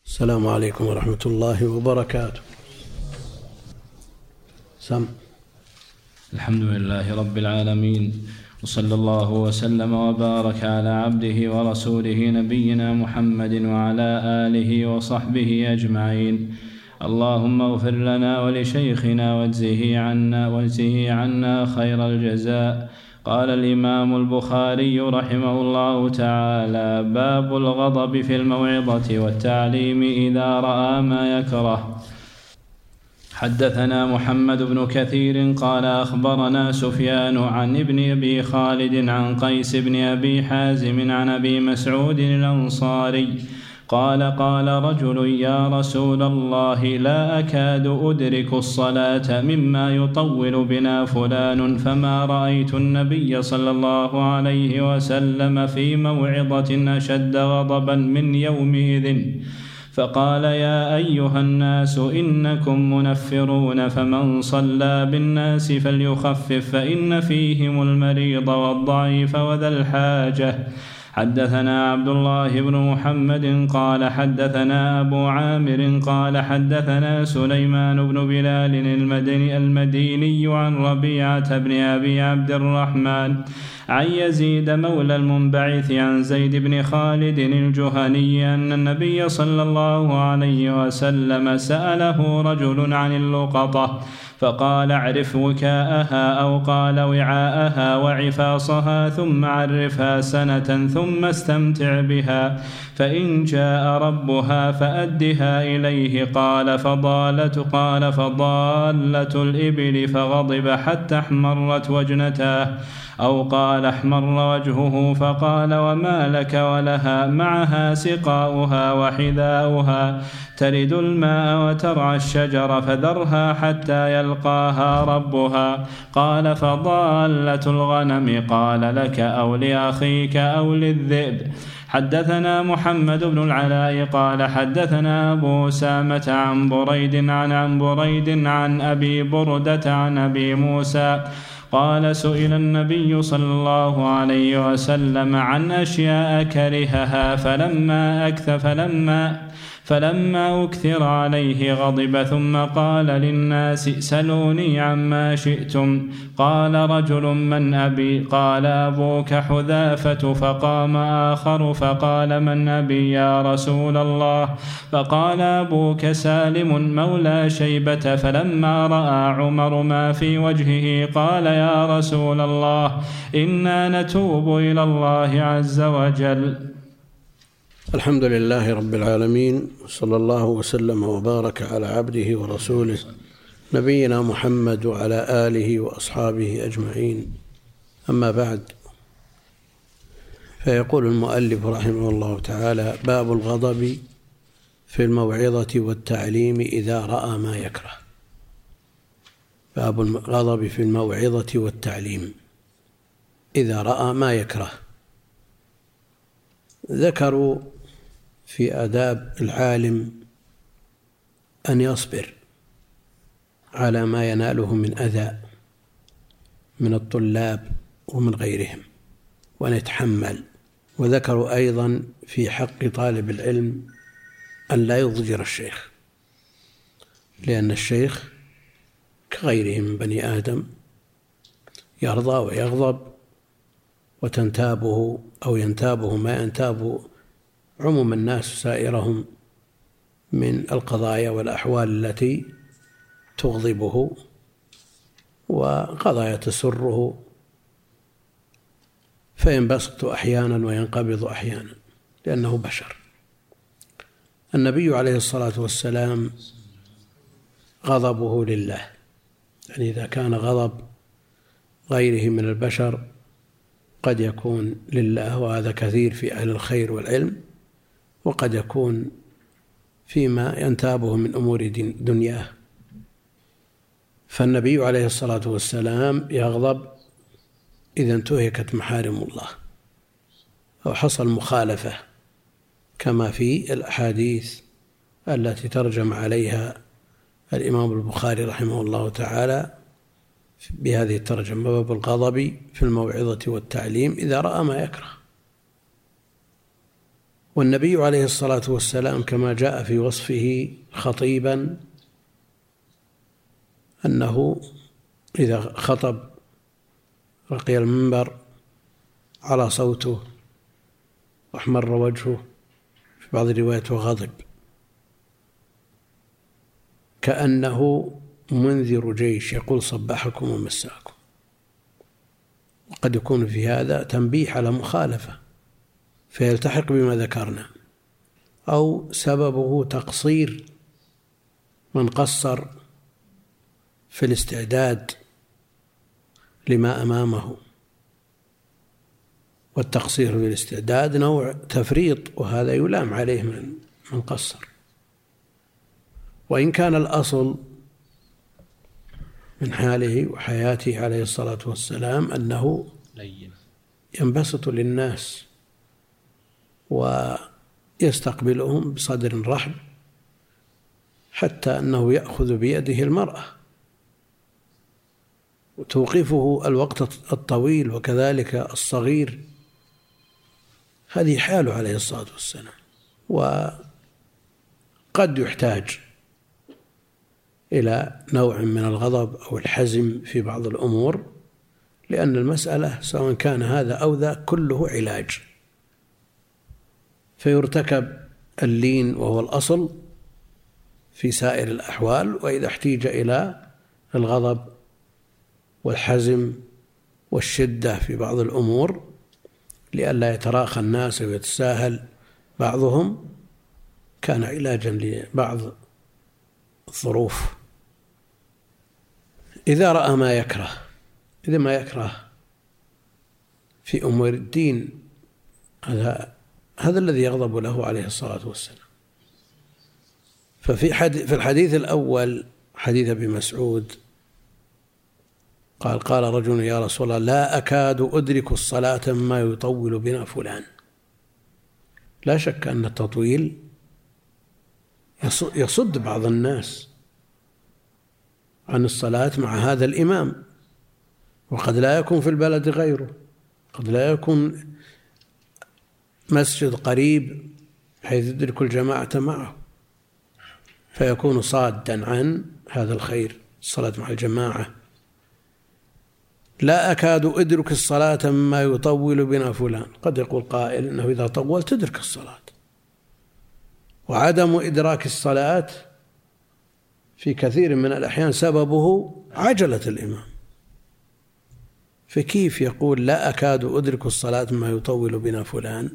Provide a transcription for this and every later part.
السلام عليكم ورحمة الله وبركاته. الحمد لله رب العالمين، وصلى الله وسلم وبارك على عبده ورسوله نبينا محمد وعلى آله وصحبه أجمعين. اللهم اغفر لنا ولشيخنا واجزه عنا خير الجزاء. قال الإمام البخاري رحمه الله تعالى: باب الغضب في الموعظة والتعليم إذا رأى ما يكره. حدثنا محمد بن كثير قال أخبرنا سفيان عن ابن أبي خالد عن قيس بن أبي حازم عن أبي مسعود الأنصاري قال: قال رجل: يا رسول الله، لا أكاد أدرك الصلاة مما يطول بنا فلان، فما رأيت النبي صلى الله عليه وسلم في موعظة أشد غضبا من يومئذ. فقال: يا أيها الناس، إنكم منفرون، فمن صلى بالناس فليخفف، فإن فيهم المريض والضعيف وذا الحاجة. حدثنا عبد الله بن محمد قال حدثنا أبو عامر قال حدثنا سليمان بن بلال المديني عن ربيعة بن أبي عبد الرحمن عن يزيد مولى المنبعث عن زيد بن خالد الجهني أن النبي صلى الله عليه وسلم سأله رجل عن اللقطة فقال: اعرف وكاءها، أو قال: وعاءها وعفاصها، ثم عرفها سنة ثم استمتع بها، فإن جاء ربها فأدها إليه. قال: فضالة الإبل، فغضب حتى احمرت وجنتاه، أو قال: احمر وجهه. فقال: وما لك ولها؟ معها سقاؤها وحذاؤها، ترد الماء وترعى الشجر، فذرها حتى يلقاها ربها. قال: فضالة الغنم. قال: لك أو لأخيك أو للذئب. حدثنا محمد بن العلاء قال حدثنا أبو أسامة عن بريد عن أبي بردة عن أبي موسى قال: سئل النبي صلى الله عليه وسلم عن أشياء كرهها، فلما أكثر عليه غضب، ثم قال للناس: سلوني عما شئتم. قال رجل: من أبي؟ قال: أبوك حذافة. فقام آخر فقال: من أبي يا رسول الله؟ فقال: أبوك سالم مولى شيبة. فلما رأى عمر ما في وجهه قال: يا رسول الله، إنا نتوب إلى الله عز وجل. الحمد لله رب العالمين، صلى الله وسلم وبارك على عبده ورسوله نبينا محمد وعلى آله وأصحابه أجمعين. أما بعد، فيقول المؤلف رحمه الله تعالى: باب الغضب في الموعظة والتعليم إذا رأى ما يكره. باب الغضب في الموعظة والتعليم إذا رأى ما يكره. ذكروا في آداب العالم أن يصبر على ما يناله من أذى من الطلاب ومن غيرهم، وأن يتحمل. وذكروا أيضا في حق طالب العلم أن لا يضجر الشيخ، لأن الشيخ كغيره من بني آدم يرضى ويغضب، وتنتابه أو ينتابه ما ينتاب عموم الناس سائرهم من القضايا والأحوال التي تغضبه، وقضايا تسره، فينبسط أحيانا وينقبض أحيانا لأنه بشر. النبي عليه الصلاة والسلام غضبه لله، يعني إذا كان غضب غيره من البشر قد يكون لله، وهذا كثير في أهل الخير والعلم، وقد يكون فيما ينتابه من أمور دنياه. فالنبي عليه الصلاة والسلام يغضب إذا انتهكت محارم الله أو حصل مخالفة، كما في الأحاديث التي ترجم عليها الإمام البخاري رحمه الله تعالى بهذه الترجمة: باب الغضب في الموعظة والتعليم إذا رأى ما يكره. والنبي عليه الصلاة والسلام كما جاء في وصفه خطيبا أنه إذا خطب رقي المنبر على صوته واحمر وجهه، في بعض الروايات وغضب، كأنه منذر جيش يقول صبحكم ومساكم. وقد يكون في هذا تنبيه على مخالفة فيلتحق بما ذكرنا، أو سببه تقصير من قصر في الاستعداد لما أمامه، والتقصير في الاستعداد نوع تفريط، وهذا يلام عليه من قصر. وإن كان الأصل من حاله وحياته عليه الصلاة والسلام أنه ينبسط للناس ويستقبلهم بصدر رحب، حتى أنه يأخذ بيده المرأة وتوقفه الوقت الطويل، وكذلك الصغير. هذه حاله عليه الصلاة والسلام. وقد يحتاج إلى نوع من الغضب أو الحزم في بعض الأمور، لأن المسألة سواء كان هذا أو ذا كله علاج، فيرتكب اللين وهو الأصل في سائر الأحوال، وإذا احتيج إلى الغضب والحزم والشدة في بعض الأمور لئلا يتراخى الناس ويتساهل بعضهم، كان علاجا لبعض الظروف. إذا رأى ما يكره، إذا ما يكره في أمور الدين، هذا الذي يغضب له عليه الصلاة والسلام. في الحديث الأول حديث أبي مسعود قال رجل يا رسول الله لا أكاد أدرك الصلاة مما يطول بنا فلان. لا شك أن التطويل يصد بعض الناس عن الصلاة مع هذا الإمام، وقد لا يكون في البلد غيره، قد لا يكون مسجد قريب حيث يدرك الجماعة معه، فيكون صادا عن هذا الخير، الصلاة مع الجماعة. لا أكاد أدرك الصلاة مما يطول بنا فلان. قد يقول قائل إنه إذا طول تدرك الصلاة، وعدم إدراك الصلاة في كثير من الأحيان سببه عجلة الإمام، فكيف يقول لا أكاد أدرك الصلاة مما يطول بنا فلان؟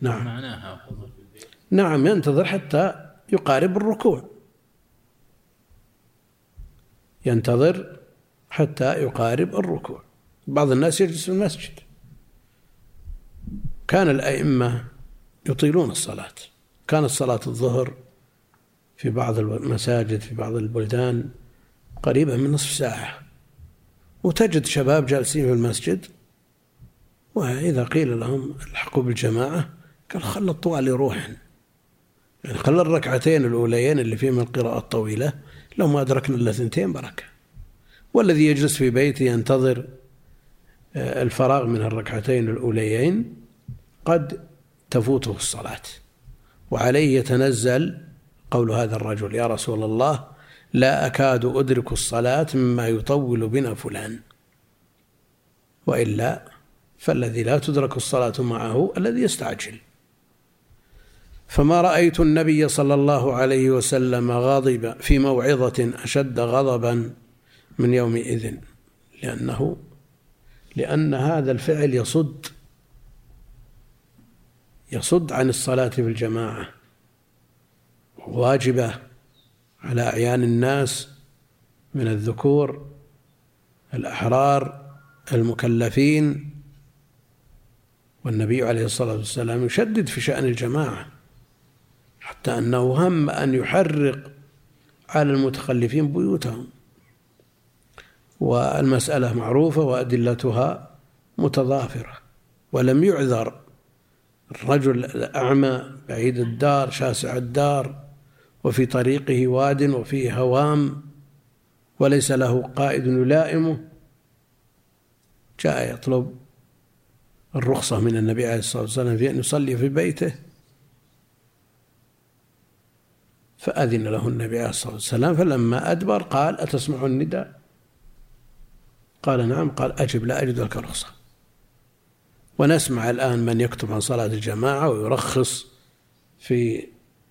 نعم ينتظر حتى يقارب الركوع، ينتظر حتى يقارب الركوع. بعض الناس يجلس في المسجد. كان الأئمة يطيلون الصلاة، كانت صلاة الظهر في بعض المساجد في بعض البلدان قريبة من نصف ساعة، وتجد شباب جالسين في المسجد، وإذا قيل لهم الحقوا بالجماعة قال خلى الطوال يروحن، يعني خلى الركعتين الأوليين اللي فيهم القراءة الطويلة لو ما أدركنا إلا 2 بركة. والذي يجلس في بيته ينتظر الفراغ من الركعتين الأوليين قد تفوته الصلاة، وعليه يتنزل قول هذا الرجل يا رسول الله لا أكاد أدرك الصلاة مما يطول بنا فلان. وإلا فالذي لا تدرك الصلاة معه الذي يستعجل. فما رأيت النبي صلى الله عليه وسلم غاضب في موعظة أشد غضبا من يومئذ، لأن هذا الفعل يصد عن الصلاة في الجماعة، واجبة على أعيان الناس من الذكور الأحرار المكلفين، والنبي عليه الصلاة والسلام يشدد في شأن الجماعة حتى أنه هم أن يحرق على المتخلفين بيوتهم. والمسألة معروفة وأدلتها متضافرة، ولم يعذر الرجل الأعمى بعيد الدار شاسع الدار وفي طريقه واد وفيه هوام وليس له قائد يلائمه، جاء يطلب الرخصة من النبي عليه الصلاة والسلام في أن يصلي في بيته، فأذن له النبي عليه الصلاة والسلام، فلما أدبر قال: أتسمع النداء؟ قال: نعم. قال: أجب، لا أجد لك رخصة. ونسمع الآن من يكتب عن صلاة الجماعة ويرخص في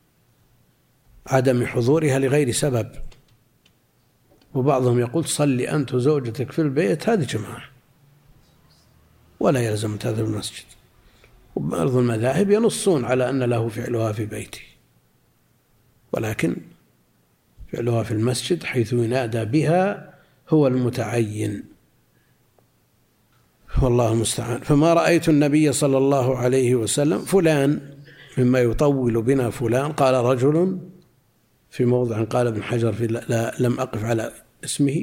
عدم حضورها لغير سبب، وبعضهم يقول: صلي أنت وزوجتك في البيت، هذه جماعة ولا يلزم تذهب المسجد. وبعض المذاهب ينصون على أن له فعلها في بيته، ولكن فعلها في المسجد حيث ينادى بها هو المتعين، والله المستعان. فما رأيت النبي صلى الله عليه وسلم فلان مما يطول بنا فلان، قال رجل في موضع، قال ابن حجر في لا لم أقف على اسمه،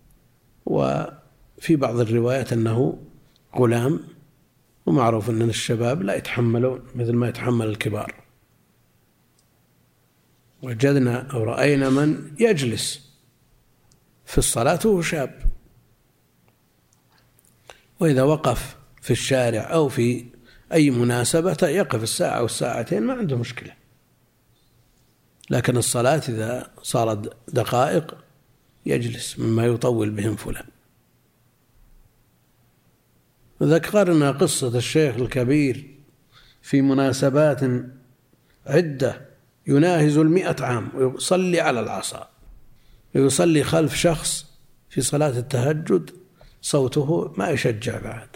وفي بعض الروايات أنه غلام، ومعروف أن الشباب لا يتحملون مثل ما يتحمل الكبار. وجدنا أو رأينا من يجلس في الصلاة وهو شاب، وإذا وقف في الشارع أو في أي مناسبة يقف الساعة أو الساعتين ما عنده مشكلة، لكن الصلاة إذا صارت دقائق يجلس مما يطول بهم فلان. ذكرنا قصة الشيخ الكبير في مناسبات عدة يناهز 100 عام ويصلي على العصا، ويصلي خلف شخص في صلاة التهجد صوته ما يشجع بعد،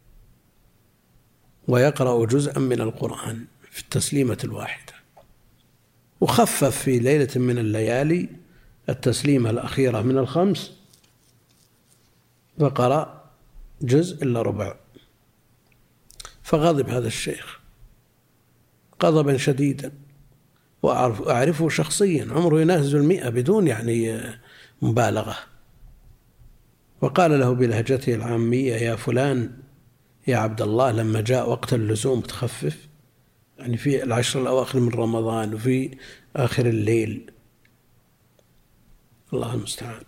ويقرأ جزءا من القرآن في التسليمة الواحدة، وخفف في ليلة من الليالي التسليمة الأخيرة من الخمس فقرأ جزء إلا ربع، فغضب هذا الشيخ غضبا شديدا، وأعرفه شخصيا، عمره يناهز 100 بدون يعني مبالغة، وقال له بلهجته العامية: يا فلان، يا عبد الله، لما جاء وقت اللزوم تخفف، يعني في العشر الأواخر من رمضان وفي آخر الليل، الله المستعان.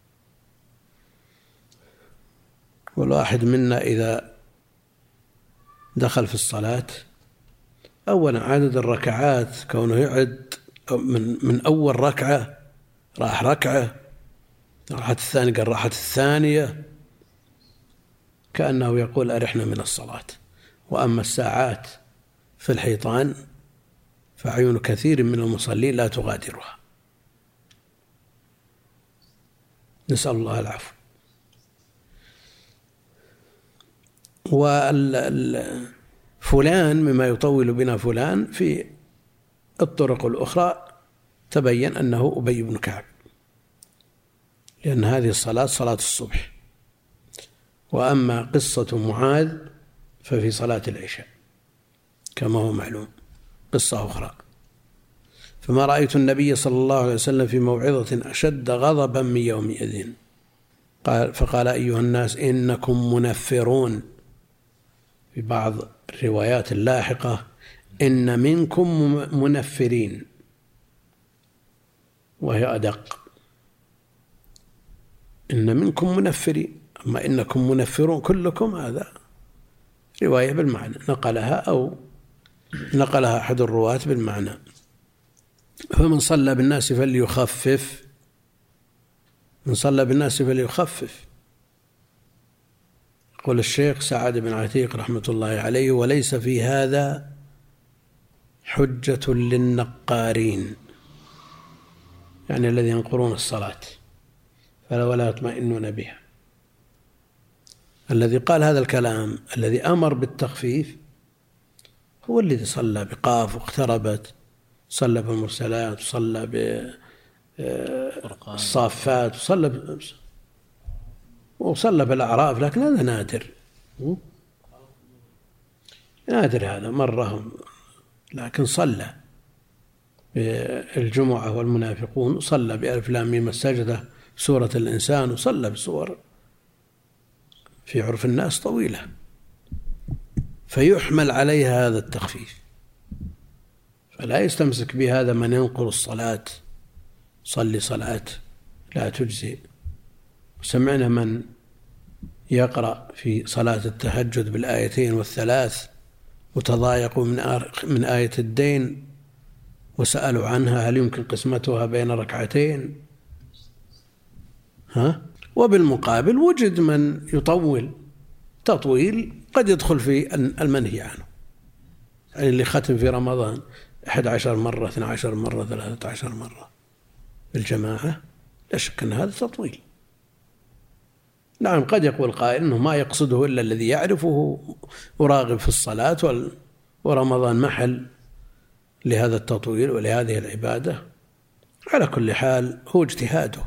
والواحد منا إذا دخل في الصلاة أولا عدد الركعات، كونه يعد من أول ركعة راح ركعة، راحت الثانية قال راحت الثانية، كأنه يقول أرحنا من الصلاة. وأما الساعات في الحيطان فعيون كثير من المصلين لا تغادرها، نسأل الله العفو. فلان مما يطول بنا فلان في الطرق الأخرى تبين أنه أبي بن كعب، لأن هذه الصلاة صلاة الصبح. وأما قصة معاذ ففي صلاة العشاء كما هو معلوم، قصة أخرى. فما رأيت النبي صلى الله عليه وسلم في موعظة أشد غضبا من يومئذ، فقال: أيها الناس إنكم منفرون. في بعض الروايات اللاحقة: إن منكم منفرين، وهي أدق، إن منكم منفرين. أما إنكم منفرون كلكم، هذا رواية بالمعنى، نقلها أحد الرواة بالمعنى. فمن صلى بالناس فليخفف، من صلى بالناس فليخفف. يقول الشيخ سعد بن عتيق رحمة الله عليه: وليس في هذا حجة للنقارين، يعني الذين ينقرون الصلاة ولا يطمئنون بها. الذي قال هذا الكلام، الذي أمر بالتخفيف، هو الذي صلى بقاف واقتربت، صلى بالمرسلات، صلى بالصافات، وصلى بالأعراف، لكن هذا نادر هذا مرة، لكن صلى بالجمعة والمنافقون، صلى بألف لام ميم السجدة، سورة الإنسان، وصلى بسور في عرف الناس طويلة، فيحمل عليها هذا التخفيف. فلا يستمسك بهذا من ينقر الصلاة، صلي صلاة لا تجزي. سمعنا من يقرأ في صلاة التهجد بالآيتين والثلاث وتضايقوا من آية الدين وسألوا عنها هل يمكن قسمتها بين ركعتين، وبالمقابل وجد من يطول تطويل قد يدخل في المنهي عنه، يعني اللي ختم في رمضان 11 مرة 12 مرة 13 مرة بالجماعة لا شك أن هذا تطويل. نعم قد يقول قائل أنه ما يقصده إلا الذي يعرفه وراغب في الصلاة، ورمضان محل لهذا التطويل ولهذه العبادة. على كل حال هو اجتهاده،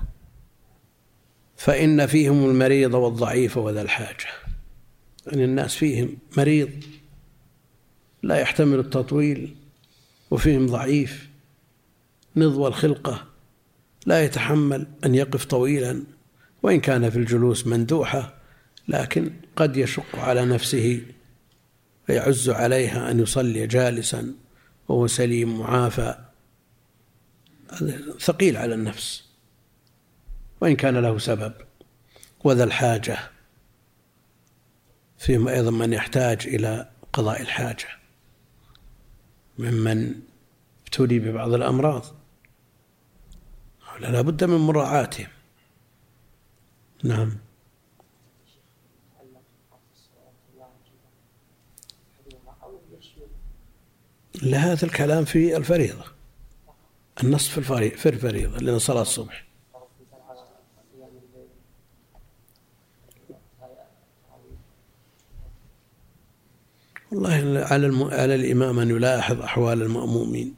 فإن فيهم المريض والضعيف وذا الحاجة، يعني الناس فيهم مريض لا يحتمل التطويل، وفيهم ضعيف نضوى الخلقة لا يتحمل أن يقف طويلا، وإن كان في الجلوس مندوحة لكن قد يشق على نفسه ويعز عليها أن يصلي جالسا وهو سليم معافى، ثقيل على النفس وإن كان له سبب. وذا الحاجة فيهم أيضا من يحتاج إلى قضاء الحاجة ممن ابتلي ببعض الأمراض، لا بد من مراعاتهم. نعم. لهذا الكلام في الفريضة، النص في الفريضة لأن صلاة الصبح. والله على الإمام أن يلاحظ أحوال المأمومين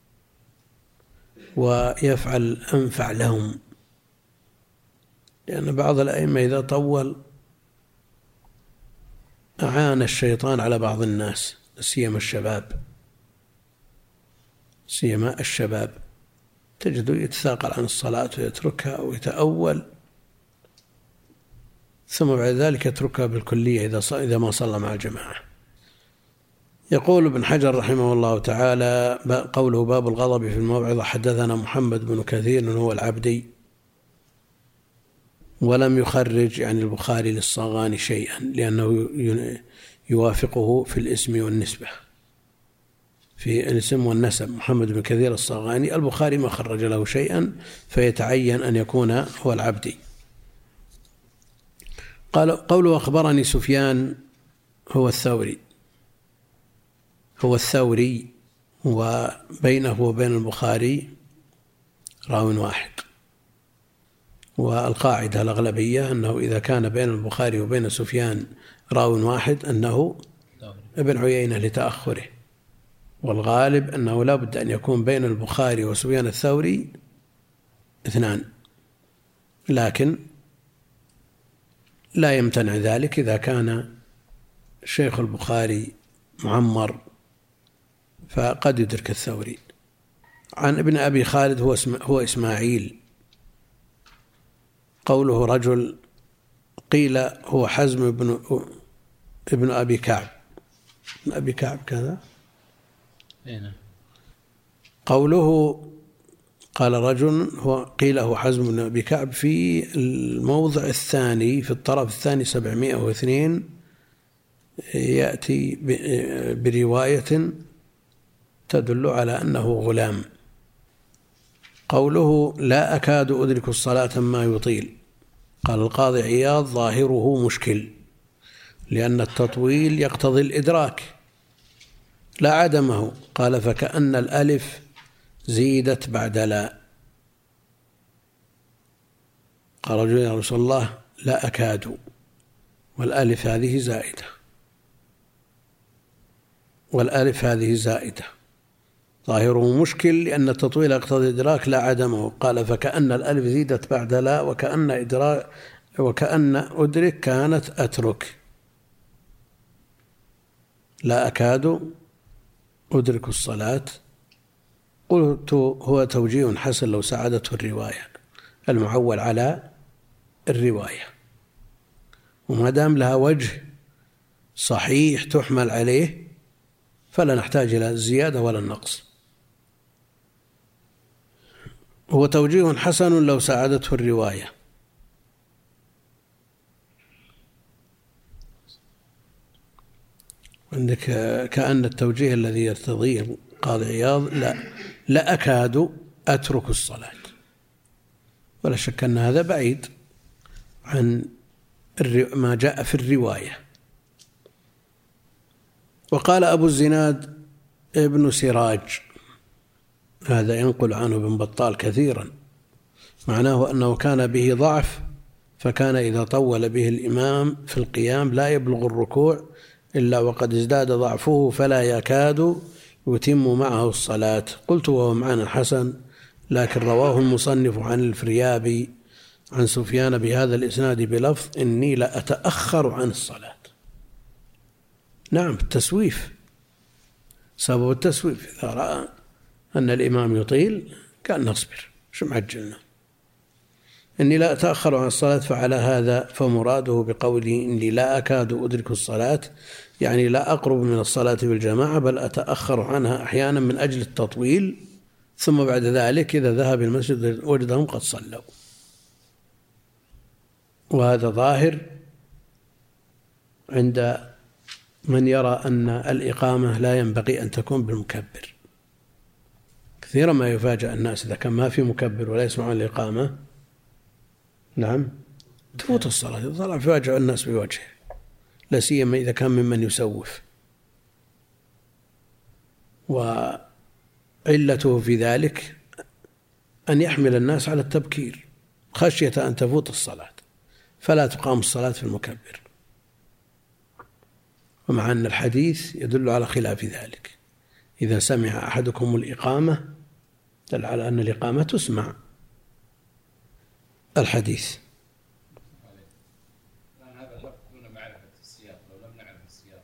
ويفعل الأنفع لهم، لأن بعض الأئمة إذا طول أعان الشيطان على بعض الناس، سيما الشباب تجده يتثاقل عن الصلاة ويتركها ويتأول، ثم بعد ذلك يتركها بالكلية إذا ما صلى مع الجماعة. يقول ابن حجر رحمه الله تعالى قوله باب الغضب في الموعظة: حدثنا محمد بن كثير هو العبدي، ولم يخرج عن البخاري للصاغاني شيئا لأنه يوافقه في الاسم والنسبة، في الاسم والنسب. محمد بن كثير الصاغاني البخاري ما خرج له شيئا، فيتعين أن يكون هو العبدي. قوله أخبرني سفيان هو الثوري، وبينه وبين البخاري راو واحد، والقاعدة الأغلبية أنه إذا كان بين البخاري وبين سفيان راو واحد أنه ابن عيينة لتأخره، والغالب أنه لا بد أن يكون بين البخاري وسفيان الثوري اثنان، لكن لا يمتنع ذلك إذا كان شيخ البخاري معمر فقد يدرك الثوري. عن ابن أبي خالد هو إسماعيل. قوله رجل قيل هو حزم ابن أبي كعب. ابن أبي كعب كذا. قوله قال رجل قيل هو حزم بن أبي كعب في الموضع الثاني في الطرف الثاني 702 يأتي برواية تدل على أنه غلام. قوله لا أكاد أدرك الصلاة ما يطيل، قال القاضي عياض ظاهره مشكل، لأن التطويل يقتضي الإدراك لا عدمه. قال فكأن الألف زيدت بعد لا. قال رجل يا رسول الله لا أكاد، والألف هذه زائدة، ظاهره مشكل لأن التطويل يقتضي الإدراك لا عدمه. قال فكأن الألف زيدت بعد لا، وكأن أدرك كانت أترك. لا أكاد أدرك الصلاة، قلت هو توجيه حسن لو ساعدته الرواية، المعول على الرواية، وما دام لها وجه صحيح تحمل عليه فلا نحتاج إلى الزيادة ولا النقص. هو توجيه حسن لو ساعدته الرواية. عندك كأن التوجيه الذي يرتضيه قاضي عياض لأكاد أترك الصلاة. ولا شك أن هذا بعيد عن ما جاء في الرواية. وقال أبو الزناد ابن سراج، هذا ينقل عنه ابن بطال كثيرا، معناه أنه كان به ضعف، فكان إذا طول به الإمام في القيام لا يبلغ الركوع إلا وقد ازداد ضعفه فلا يكاد يتم معه الصلاة. قلت وهو معنى حسن، لكن رواه المصنف عن الفريابي عن سفيان بهذا الإسناد بلفظ إني لأتأخر عن الصلاة. نعم، التسويف، سبب التسويف إذا رأى أن الإمام يطيل كان نصبر، شو معجلنا. إني لا أتأخر عن الصلاة، فعلى هذا فمراده بقوله إني لا أكاد أدرك الصلاة يعني لا أقرب من الصلاة بالجماعة، بل أتأخر عنها أحيانا من أجل التطويل، ثم بعد ذلك إذا ذهب المسجد وجدهم قد صلوا. وهذا ظاهر عند من يرى أن الإقامة لا ينبغي أن تكون بالمكبر. كثيرا ما يفاجأ الناس إذا كان ما في مكبر ولا يسمعون الإقامة، نعم، تفوت الصلاة، طلع يفاجأ الناس بوجهه، لا سيما إذا كان ممن يسوف. وعلته في ذلك أن يحمل الناس على التبكير خشية أن تفوت الصلاة، فلا تقام الصلاة في المكبر، ومع أن الحديث يدل على خلاف ذلك. إذا سمع أحدكم الإقامة دل على أن الإقامة تسمع. الحديث هذا اللفظ دون معرفة السياق، لو لم نعرف السياق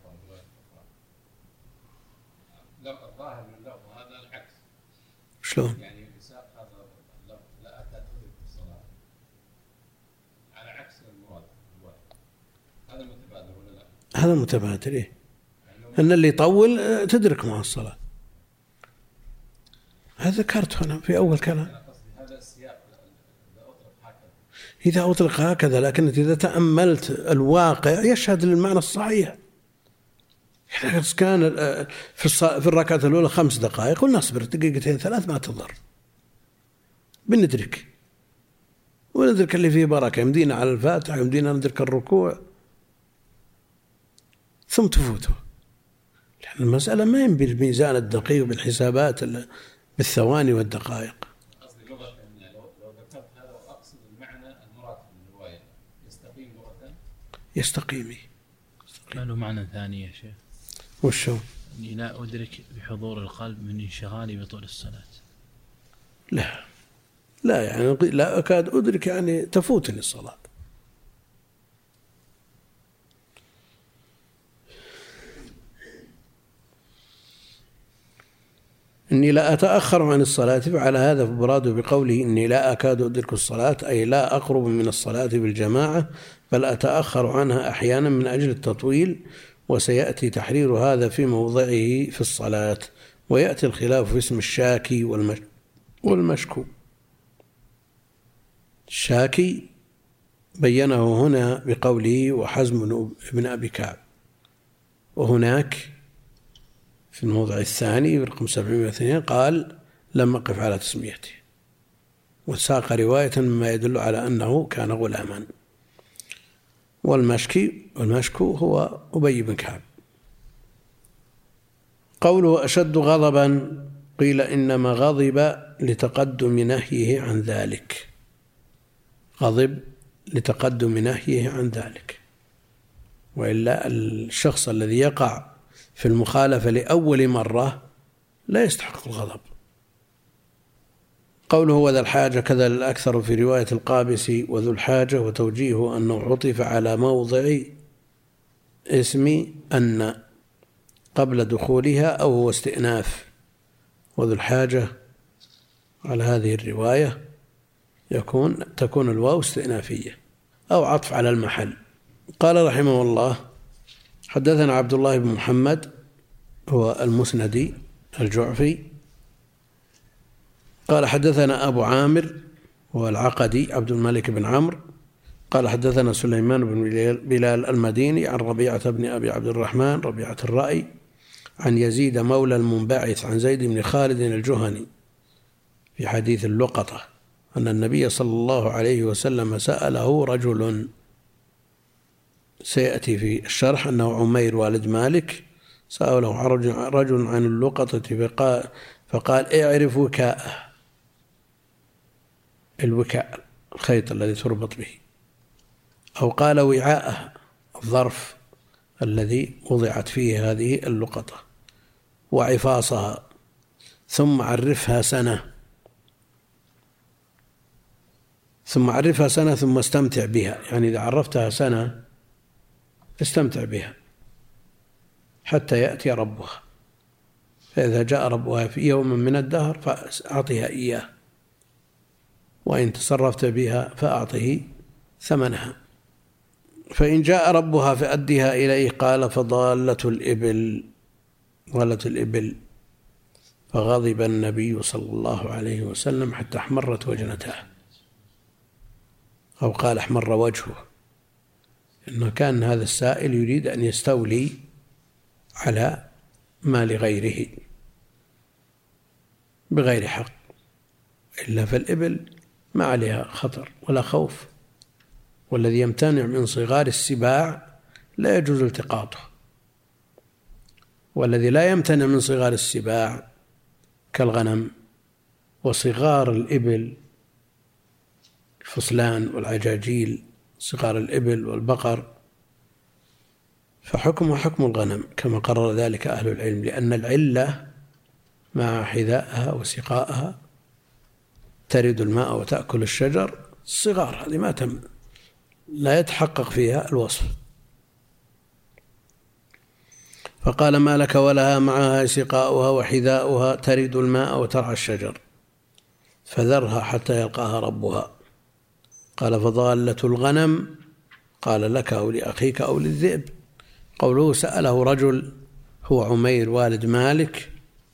الظاهر من اللفظ هذا العكس. شلون؟ يعني ساق هذا اللفظ لا أكاد أدرك الصلاة على عكس المراد. هذا متبادل ولا لا؟ هذا متبادل، إيه؟ أن اللي يطول تدرك معه الصلاة. هذا ذكرت أنا في أول كلام. هذا السياق إذا أطلق هكذا، لكن إذا تأملت الواقع يشهد للمعنى الصحيح. كان في الركعة الأولى 5 دقائق، قلنا نصبر دقيقتين 3 ما تضر، بندرك وندرك اللي فيه بركة، يمدينا على الفاتحة، يمدينا ندرك الركوع، ثم تفوته. لأن المسألة ما ينبي الميزان الدقيق بالحسابات بالثواني والدقائق. قصدي لغة، لو ذكرت هذا وأقصد المعنى المراد من الرواية يستقيم لغة. يستقيم. له معنى ثاني يا شيخ. وشو؟ أني لا أدرك بحضور القلب من انشغالي بطول الصلاة. لا يعني لا أكاد أدرك يعني تفوتني الصلاة. إني لا أتأخر عن الصلاة، فعلى هذا فمراده بقوله إني لا أكاد أدرك الصلاة أي لا أقرب من الصلاة بالجماعة، بل أتأخر عنها أحيانا من أجل التطويل. وسيأتي تحرير هذا في موضعه في الصلاة. ويأتي الخلاف في اسم الشاكي والمشكو. الشاكي بينه هنا بقوله وحزم بن أبي كعب، وهناك في الموضع الثاني رقم 702 قال لم أقف على تسميته، وساق رواية مما يدل على أنه كان غلاما. والمشكو هو أبي بن كعب. قوله أشد غضبا، قيل إنما غضب لتقدم نهيه عن ذلك، غضب لتقدم نهيه عن ذلك، وإلا الشخص الذي يقع في المخالفة لأول مرة لا يستحق الغضب. قوله وذا الحاجة كذا الأكثر في رواية القابسي وذو الحاجة، وتوجيهه أنه عطف على موضع اسم أن قبل دخولها أو هو استئناف، وذو الحاجة على هذه الرواية تكون الواو استئنافية أو عطف على المحل. قال رحمه الله حدثنا عبد الله بن محمد هو المسندي الجعفي قال حدثنا أبو عامر هو العقدي عبد الملك بن عمرو قال حدثنا سليمان بن بلال المديني عن ربيعة بن أبي عبد الرحمن ربيعة الرأي عن يزيد مولى المنبعث عن زيد بن خالد الجهني في حديث اللقطة أن النبي صلى الله عليه وسلم سأله رجل، سيأتي في الشرح أنه عمير والد مالك، سأله رجل عن اللقطة فقال اعرف وكاءه، الوكاء الخيط الذي تربط به، أو قال وعاءه الظرف الذي وضعت فيه هذه اللقطة، وعفاصها، ثم عرفها سنة ثم استمتع بها. يعني إذا عرفتها سنة استمتع بها حتى يأتي ربها، فإذا جاء ربها في يوم من الدهر فأعطيها إياه، وإن تصرفت بها فأعطه ثمنها، فإن جاء ربها فأدها إليه. قال فضالة الإبل، فغضب النبي صلى الله عليه وسلم حتى احمرت وجنتاه، أو قال احمر وجهه، إنه كان هذا السائل يريد أن يستولي على مال غيره بغير حق، إلا فالإبل ما عليها خطر ولا خوف، والذي يمتنع من صغار السباع لا يجوز التقاطه، والذي لا يمتنع من صغار السباع كالغنم وصغار الإبل، الفصلان والعجاجيل، صغار الإبل والبقر، فحكمه حكم الغنم كما قرر ذلك أهل العلم، لأن العلة مع حذائها وسقائها ترد الماء وتأكل الشجر، الصغار هذه ما لا يتحقق فيها الوصف. فقال ما لك ولها معها سقاؤها وحذاؤها ترد الماء وترعى الشجر، فذرها حتى يلقاها ربها. قال فضالة الغنم، قال لك أو لأخيك أو للذئب. قوله سأله رجل هو عمير والد مالك،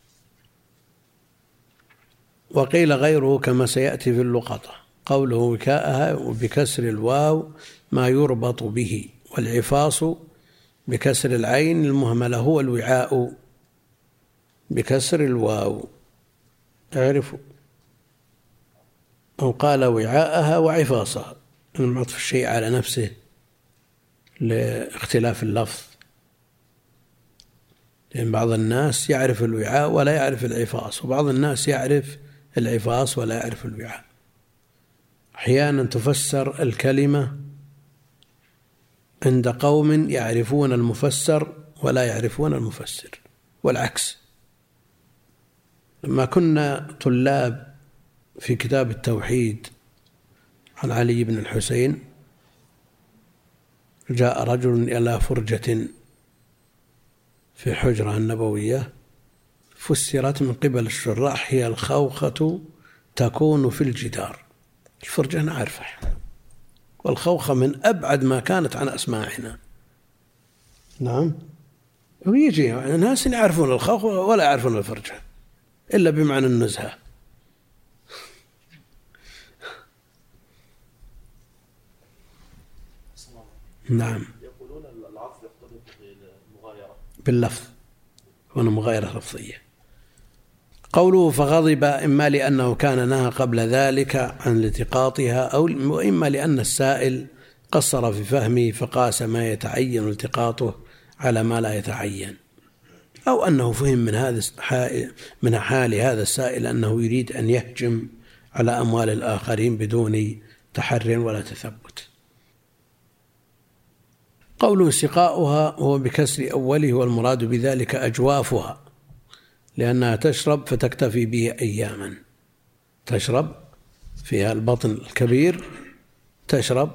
وقيل غيره كما سيأتي في اللقطة. قوله وكاءها وبكسر الواو ما يربط به، والعفاص بكسر العين المهملة هو الوعاء بكسر الواو، اعرفوا. أو قال وعاءها وعفاصها، المعطف الشيء على نفسه لاختلاف اللفظ، لأن بعض الناس يعرف الوعاء ولا يعرف العفاص، وبعض الناس يعرف العفاص ولا يعرف الوعاء. أحيانا تفسر الكلمة عند قوم يعرفون المفسر ولا يعرفون المفسر، والعكس. لما كنا طلاب في كتاب التوحيد عن علي بن الحسين، جاء رجل إلى فرجة في الحجرة النبوية، فسرت من قبل الشراح هي الخوخة تكون في الجدار. الفرجة نعرفها، والخوخة من أبعد ما كانت عن أسماعنا. نعم، ويجي ناس يعرفون الخوخة ولا يعرفون الفرجة إلا بمعنى النزهة. نعم، يقولون العصر يقتضي المغايرة باللفظ، هنا مغايرة لفظية. قوله فغضب إما لأنه كان نهى قبل ذلك عن التقاطها، وإما لأن السائل قصر في فهمه فقاس ما يتعين التقاطه على ما لا يتعين، أو أنه فهم من حال هذا السائل أنه يريد أن يهجم على أموال الآخرين بدون تحر ولا تثبت. قوله سقاؤها هو بكسر أوله، والمراد بذلك أجوافها، لأنها تشرب فتكتفي به أياما، تشرب فيها البطن الكبير، تشرب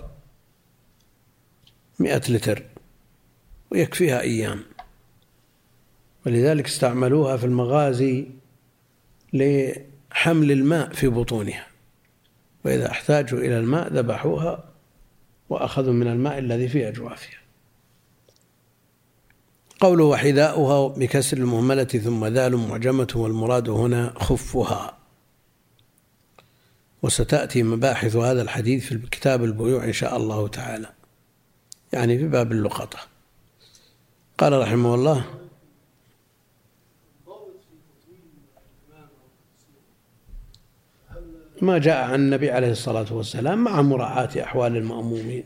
100 لتر ويكفيها أيام، ولذلك استعملوها في المغازي لحمل الماء في بطونها، وإذا احتاجوا إلى الماء ذبحوها وأخذوا من الماء الذي في أجوافها. قوله وحذاؤها بكسر المهملة ثم ذال معجمة، والمراد هنا خفها. وستأتي مباحث هذا الحديث في كتاب البيوع إن شاء الله تعالى، يعني في باب اللقطة. قال رحمه الله ما جاء عن النبي عليه الصلاة والسلام مع مراعاة أحوال المأمومين.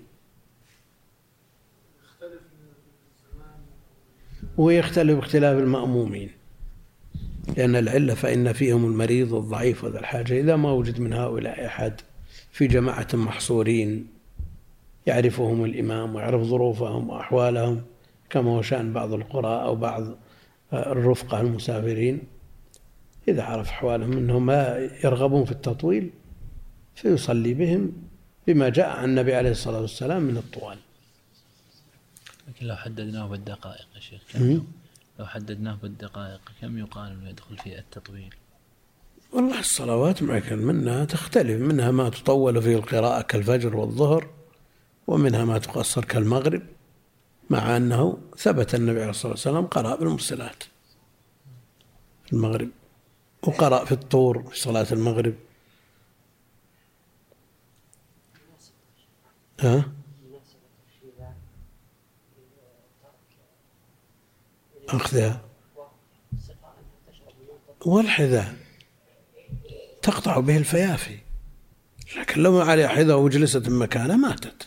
ويختلف اختلاف المأمومين، لأن العلة فإن فيهم المريض والضعيف وذا الحاجة. إذا ما وجد من هؤلاء أحد في جماعة محصورين يعرفهم الإمام ويعرف ظروفهم وأحوالهم، كما هو شأن بعض القرى أو بعض الرفقة المسافرين، إذا عرف أحوالهم أنهم ما يرغبون في التطويل فيصلي بهم بما جاء عن النبي عليه الصلاة والسلام من الطوال. لكن لو حددناه بالدقائق يا شيخ لو حددناه بالدقائق كم يقال أنه يدخل في التطويل؟ والله الصلوات معك منها تختلف، منها ما تطول فيه القراءة كالفجر والظهر، ومنها ما تقصر كالمغرب، مع أنه ثبت النبي عليه الصلاة والسلام قرأ بالمرسلات في المغرب، وقرأ في الطور في صلاة المغرب. أخذها والحذاء تقطع به الفيافي، لكن لو ما عليه حذاء وجلست مكانه ماتت.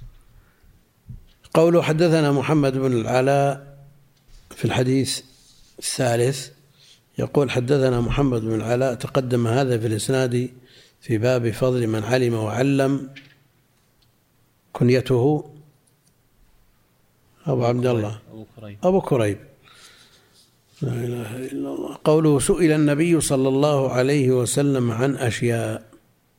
قوله حدثنا محمد بن العلاء في الحديث الثالث يقول حدثنا محمد بن العلاء تقدم هذا في الإسناد في باب فضل من علم وعلم، كنيته أبو عبد الله أبو كريب لا إله إلا الله. قوله سئل النبي صلى الله عليه وسلم عن أشياء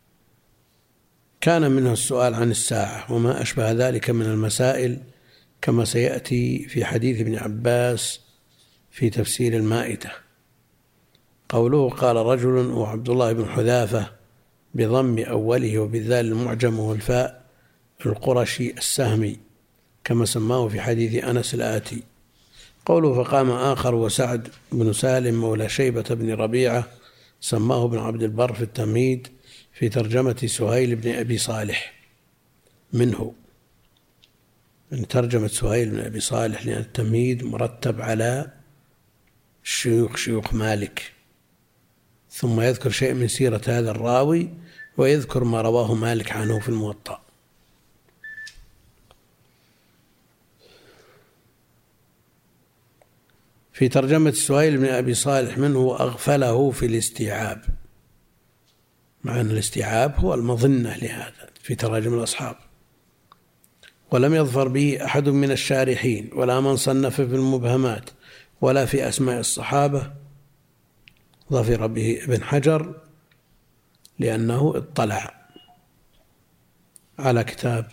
كان منها السؤال عن الساعة وما أشبه ذلك من المسائل، كما سيأتي في حديث ابن عباس في تفسير المائدة. قوله قال رجل وعبد الله بن حذافة بضم أوله وبالذال المعجم والفاء القرشي السهمي، كما سماه في حديث أنس الآتي. قوله فقام آخر وسعد بن سالم مولى شيبة بن ربيعة، سماه ابن عبد البر في التمهيد في ترجمة سهيل بن أبي صالح منه، من ترجمة سهيل بن أبي صالح، لأن التمهيد مرتب على شيوخ مالك، ثم يذكر شيء من سيرة هذا الراوي ويذكر ما رواه مالك عنه في الموطأ. في ترجمة سهيل بن أبي صالح منه وأغفله في الاستيعاب، مع أن الاستيعاب هو المظنة لهذا في تراجم الأصحاب، ولم يظفر به أحد من الشارحين ولا من صنف في المبهمات ولا في أسماء الصحابة. ظفر به ابن حجر لأنه اطلع على كتاب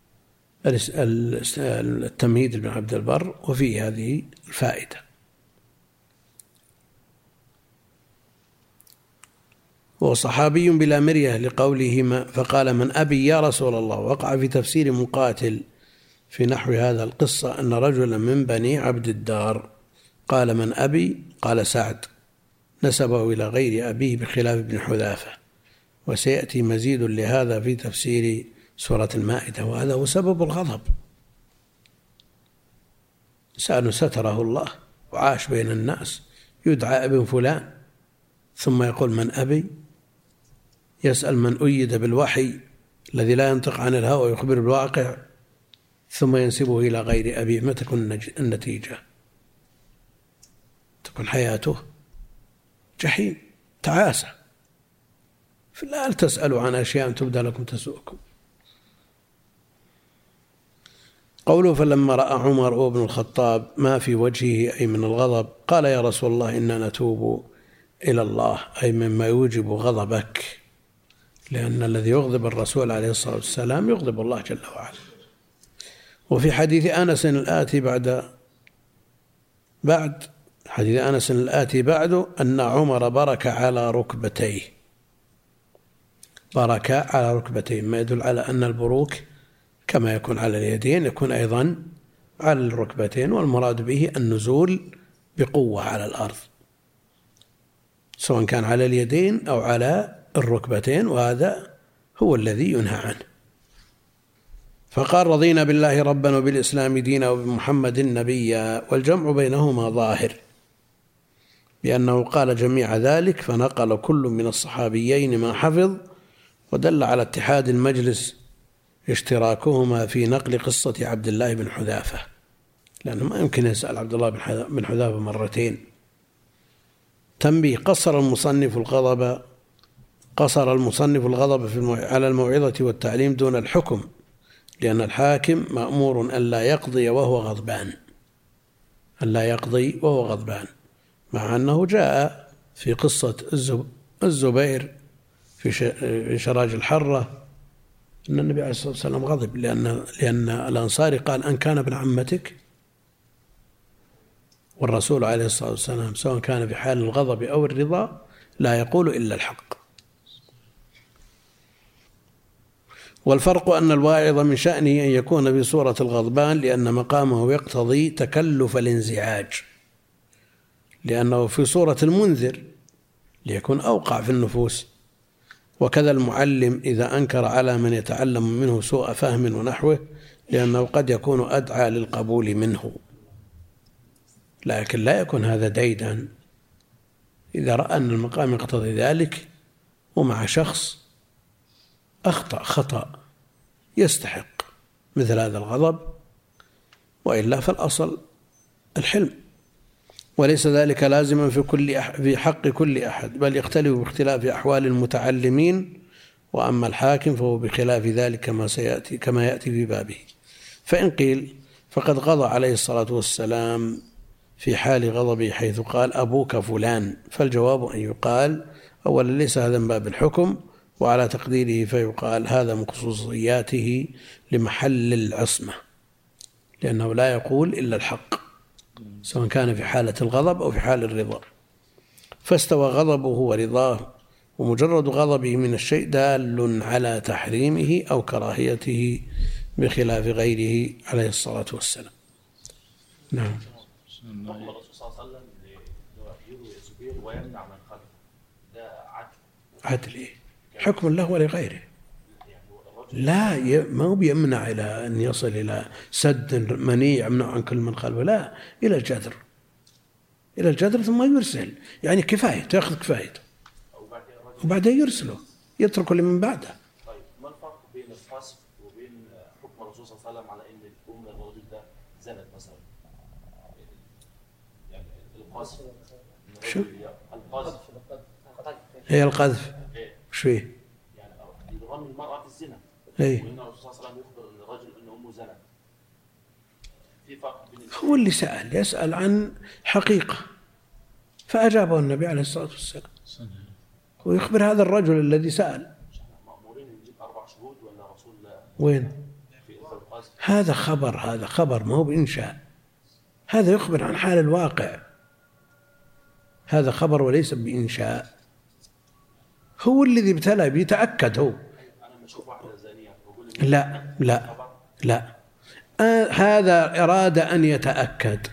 التمهيد بن عبد البر وفيه هذه الفائدة. وصحابي بلا مرية لقوله فقال من أبي يا رسول الله. وقع في تفسير مقاتل في نحو هذا القصة أن رجلا من بني عبد الدار قال من أبي؟ قال سعد، نسبه إلى غير أبيه بخلاف ابن حذافة. وسيأتي مزيد لهذا في تفسير سورة المائدة. وهذا هو سبب الغضب، إنسان ستره الله وعاش بين الناس يدعى ابن فلان، ثم يقول من أبي؟ يسأل من أيد بالوحي الذي لا ينطق عن الهوى ويخبر بالواقع، ثم ينسبه إلى غير أبيه. ما تكون النتيجة؟ تكون حياته جحيم، تعاسة. فلا تسألوا عن أشياء تبدى لكم تسؤكم. قوله فلما رأى عمر وابن الخطاب ما في وجهه أي من الغضب قال يا رسول الله إنا نتوب إلى الله، أي مما يوجب غضبك، لأن الذي يغضب الرسول عليه الصلاة والسلام يغضب الله جل وعلا. وفي حديث أنس الآتي بعد حديث أنس الآتي بعده أن عمر برك على ركبتيه. برك على ركبتيه ما يدل على أن البروك كما يكون على اليدين يكون أيضا على الركبتين، والمراد به النزول بقوة على الأرض سواء كان على اليدين أو على الركبتين، وهذا هو الذي ينهى عنه. فقال رضينا بالله ربا وبالإسلام دينا وبمحمد نبيا، والجمع بينهما ظاهر، بأنه قال جميع ذلك، فنقل كل من الصحابيين ما حفظ، ودل على اتحاد المجلس اشتراكهما في نقل قصة عبد الله بن حذافة، لأنه ما يمكن يسأل عبد الله بن حذافة مرتين. تنبيه: قصر المصنف الغضب على الموعظة والتعليم دون الحكم، لأن الحاكم مأمور أن لا يقضي وهو غضبان، مع أنه جاء في قصة الزبير في شراج الحرة أن النبي عليه الصلاة والسلام غضب لأن الأنصاري قال: أن كان ابن عمتك. والرسول عليه الصلاة والسلام سواء كان في حال الغضب أو الرضا لا يقول إلا الحق. والفرق أن الواعظ من شأنه أن يكون بصورة الغضبان، لأن مقامه يقتضي تكلف الانزعاج، لأنه في صورة المنذر ليكون أوقع في النفوس. وكذا المعلم إذا أنكر على من يتعلم منه سوء فهم ونحوه، لأنه قد يكون أدعى للقبول منه، لكن لا يكون هذا ديدا إذا رأى أن المقام يقتضي ذلك ومع شخص أخطأ خطأ يستحق مثل هذا الغضب، وإلا فالأصل الحلم. وليس ذلك لازما في حق كل أحد، بل يختلف باختلاف أحوال المتعلمين، وأما الحاكم فهو بخلاف ذلك كما يأتي في بابه. فإن قيل فقد قضى عليه الصلاة والسلام في حال غضبه حيث قال: أبوك فلان، فالجواب أن يقال: أولا ليس هذا من باب الحكم، وعلى تقديره فيقال هذا من خصوصياته لمحل العصمة، لأنه لا يقول إلا الحق سواء كان في حالة الغضب أو في حال الرضا. فاستوى غضبه ورضاه، ومجرد غضبه من الشيء دال على تحريمه أو كراهيته بخلاف غيره عليه الصلاة والسلام. نعم. الرسول صلى الله عليه وسلم يروي الزبير ويمنع من خلفه، ده عدل إيه؟ حكم له ولغيره. لا ما هو بيمنع إلى أن يصل إلى سد منيع يمنع عن كل من خلفه، لا، إلى الجدر ثم يرسل، يعني كفايته، يأخذ كفايته وبعدين يرسله، يترك لمن بعده. طيب ما الفرق بين القذف وبين حكم الرسول صلى الله عليه وسلم على أن الأم الرجل ده زنت مثلا؟ يعني القذف هي القذف وش فيه؟ يعني رمي المرأة في الزنا، وإن الرسول صلى الله عليه وسلم يخبر الرجل أن أمه زنت. في فرق بين هو اللي يسأل عن حقيقة، فأجابه النبي عليه الصلاة والسلام، ويخبر هذا الرجل الذي سأل. مأمورين نجيب 4 شهود ولا رسول وين؟ في القذف. هذا خبر ما هو بإنشاء، هذا يخبر عن حال الواقع، هذا خبر وليس بإنشاء. هو الذي ابتلى بيتأكد هو. أنا بشوف واحدة زانية لا هذا أراد أن يتأكد،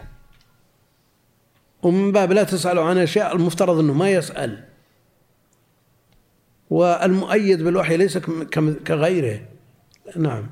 ومن باب لا تسألوا عن أشياء المفترض أنه ما يسأل، والمؤيد بالوحي ليس كغيره. نعم.